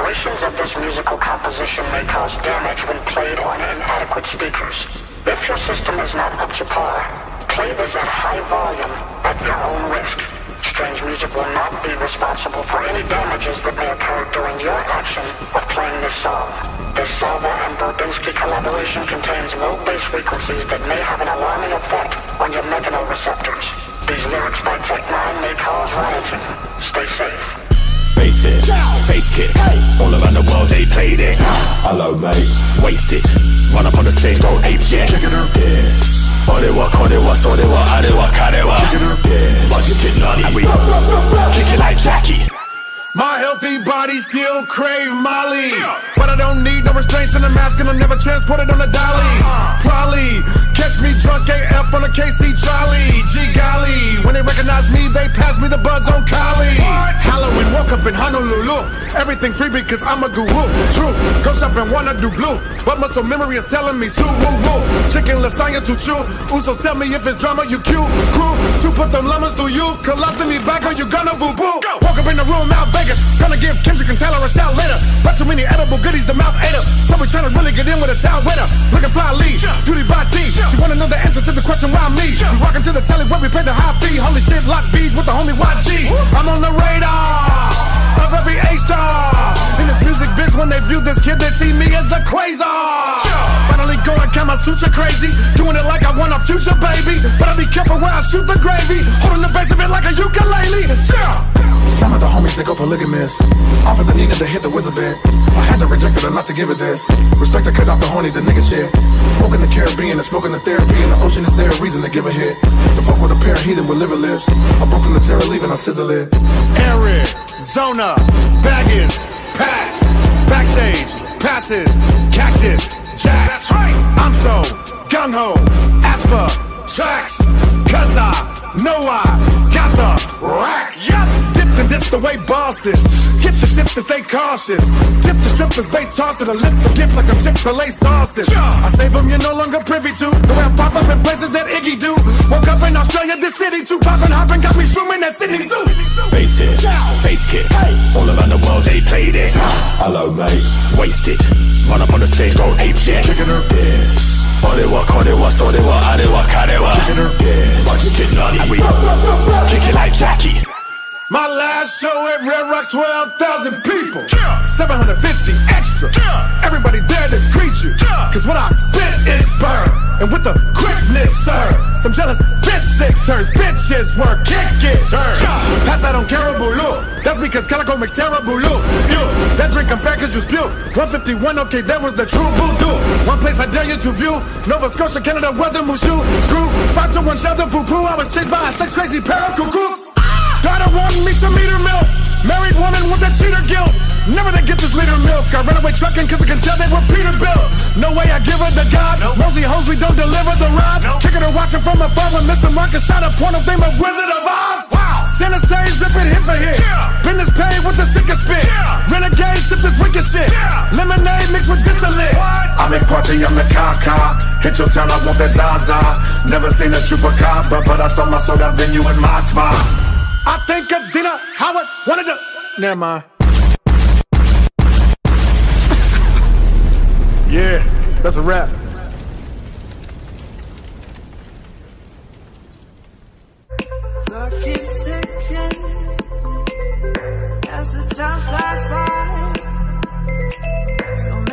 Vibrations of this musical composition may cause damage when played on inadequate speakers. If your system is not up to par, play this at high volume at your own risk. Strange Music will not be responsible for any damages that may occur during your action of playing this song. This Salva and Burdinsky collaboration contains low bass frequencies that may have an alarming effect on your mechanoreceptors. These lyrics by Tech9 may cause rioting. Stay safe. Bass it, face kick, all around the world they play this. Hello mate, waste it, run up on the stage, go ape shit. Yes, orewa, korewa, sorewa, arewa, karewa. Yes, budgeted nani, and we kick it like Jackie. My healthy body still crave Molly, but I don't need no restraints in the mask, and I'm never transported on a dolly. Probably catch me drunk AF on a KC Charlie. G golly, when they recognize me, they pass me the buds on Collie. Halloween, woke up in Honolulu, everything free because I'm a guru. True, go shopping, wanna do blue, but muscle memory is telling me Sue woo woo. Chicken lasagna to chew, Usos tell me if it's drama you cue. Crew, to put them llamas through you, colostomy back or you gonna boo boo. Walk up in the room, out Vegas, gonna give Kendrick and Taylor a shout later. But too many edible goodies, the mouth ate up. So we tryna really get in with a towel winner. Looking fly lead, beauty by T. She wanna know the answer to the question why me. We rockin' to the telly where we pay the high fee. Holy shit, lock bees with the homie YG. I'm on the radar of every A-star. In this music biz, when they view this kid, they see me as a quasar. Finally going Kama Sutra crazy, doing it like I want a future baby. But I be careful where I shoot the gravy, holding the base of it like a ukulele. Some of the homies, they go polygamous. Offered the Nina to hit the wizard bed. I had to reject it and not to give it this. Respect to cut off the horny, the nigga shit. Woke in the Caribbean and smoking the therapy. In the ocean is there a reason to give a hit. To fuck with a pair of heathen with liver lips. I broke from the terror, leaving I sizzle it. Arizona, baggage, packed. Backstage, passes, cactus, jack. That's right. I'm so gung-ho, Asper, tracks. Cause I know I got the racks. Yep. Dipped and this the way bosses hit the chips to stay cautious. Tip the strippers, bait tossed to the lip to gift like I'm Chick-fil-A sausage. I save them, you're no longer privy to the way I pop up in places that Iggy do. Woke up in Australia, this city too. Poppin' hoppin', got me shrooming that Sydney Zoo. Bass it, face kick, all around the world they play this. Hello mate, waste it, run up on the stage, go ape shit. Yes, orewa, korewa, sorewa, arewa, karewa. Yes, budgeted nani, and we kick it like Jackie. My last show at Red Rocks, 12,000 people, 750 extra. Everybody there to greet you, cause what I spit is burn. And with the quickness, sir, some jealous bitch sick turns. Bitches work, kick it, turn. Pass out on Caribou, that's because Calico makes terrible look. You, that drink I'm fat cause you spew. 151, okay, that was the true voodoo. One place I dare you to view, Nova Scotia, Canada, weather, Mushu. Screw, 521 shelter, poo-poo. I was chased by a sex crazy pair of cuckoos. Daughter wanted me to meet her milk. Married woman with that cheater guilt. Never they get this liter milk. I ran away trucking cause I can tell they were Peterbilt. No way I give her the God. Nosy hoes, we don't deliver the rod. Kicking her watching from afar when Mr. Marcus shot a porno theme of Wizard of Oz. Center stage, ripping hit for hit. Business paid with the sickest spit. Renegade, sip this wicked shit. Lemonade mixed with distillate. I'm in party, I'm the Kaka. Hit your town, I want that Zaza. Never seen a chupacabra, but I saw my sold out venue in my spot. I think Adina Howard wanted to. Never mind. Yeah, that's a wrap. Clock keeps ticking as the time flies by. So